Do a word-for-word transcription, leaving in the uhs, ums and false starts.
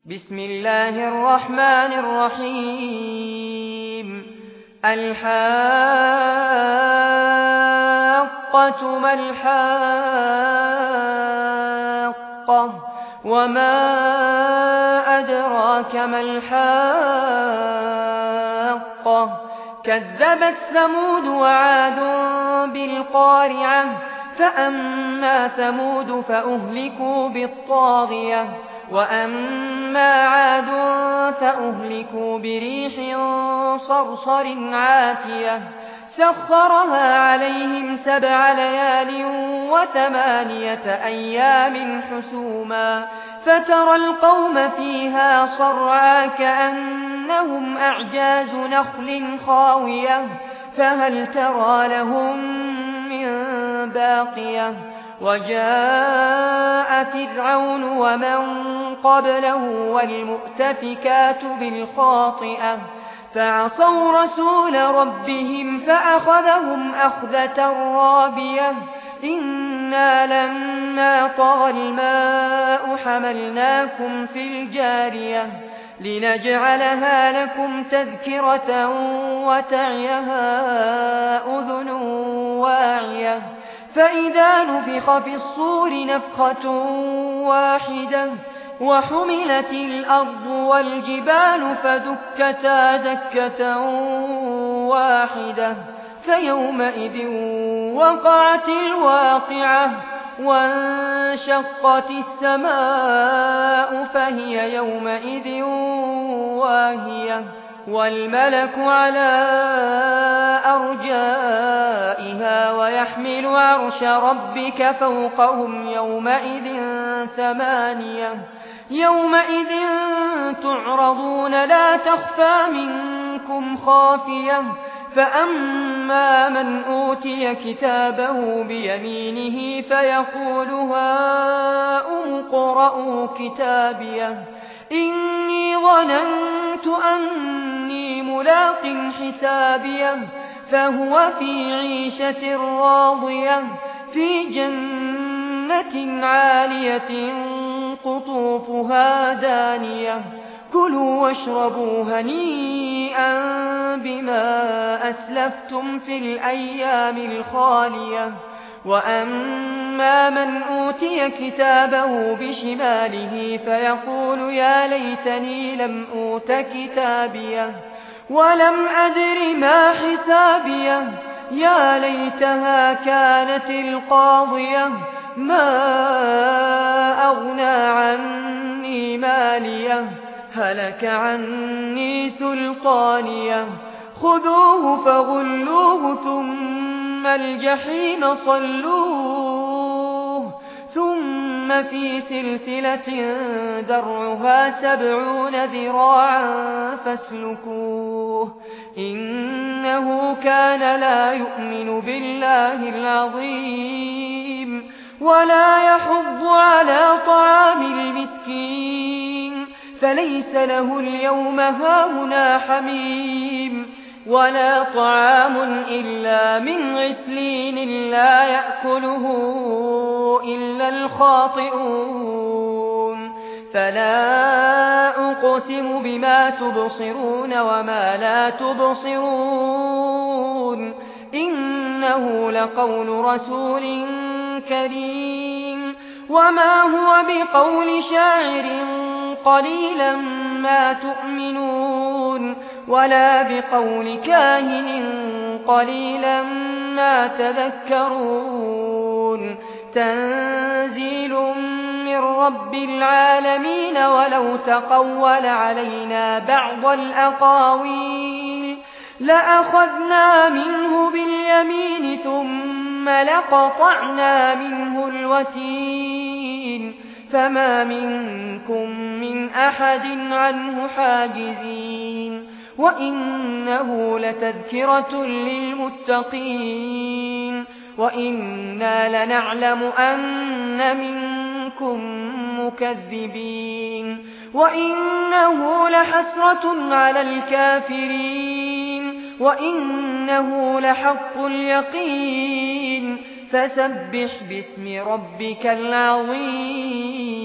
بسم الله الرحمن الرحيم الحاقة ما الحاقة وما أدراك ما الحاقة كذبت ثمود وعاد بالقارعة فأما ثمود فأهلكوا بالطاغية وأما عاد فأهلكوا بريح صرصر عاتية سخرها عليهم سبع ليال وثمانية أيام حسوما فترى القوم فيها صرعا كأنهم أعجاز نخل خاوية فهل ترى لهم من باقية وجاء فرعون ومن قبله والمؤتفكات بالخاطئة فعصوا رسول ربهم فأخذهم أخذة رابية إنا لما طغى الماء حملناكم في الجارية لنجعلها لكم تذكرة وتعيها أذن واعية فإذا نفخ في الصور نفخة واحدة وحملت الأرض والجبال فدكتا دكة واحدة فيومئذ وقعت الواقعة وانشقت السماء فهي يومئذ واهية والملك على أرجائها ويحمل عرش ربك فوقهم يومئذ ثمانية يومئذ تعرضون لا تخفى منكم خافية فأما من أوتي كتابه بيمينه فيقول هاؤم اقرءوا كتابيه إني ظننت أني ملاق حسابيه فهو في عيشة راضية في جنة عالية قطوفها دانية كلوا واشربوا هنيئا بما أسلفتم في الأيام الخالية وأما من أوتي كتابه بشماله فيقول يا ليتني لم أوت كتابيه ولم أدر ما حسابيه يا ليتها كانت القاضية ما أغنى عني ماليه هلك عني سلطانيه خذوه فغلوه ثم الجحيم صلوه ثم في سلسلة درعها سبعون ذراعا فاسلكوه إنه كان لا يؤمن بالله العظيم ولا يحض على طعام المسكين فليس له اليوم هاهنا حميم ولا طعام إلا من غسلين لا يأكله إلا الخاطئون فلا أقسم بما تبصرون وما لا تبصرون إنه لقول رسول كريم وما هو بقول شاعر قليلا ما تؤمنون ولا بقول كاهن قليلا ما تذكرون تنزيل من رب العالمين ولو تقول علينا بعض الأقاويل لأخذنا منه باليمين ثم لقطعنا منه الوتين فما منكم من أحد عنه حاجزين وإنه لتذكرة للمتقين وإنا لنعلم أن منكم مكذبين وإنه لحسرة على الكافرين وإنه لحق اليقين فسبح باسم ربك العظيم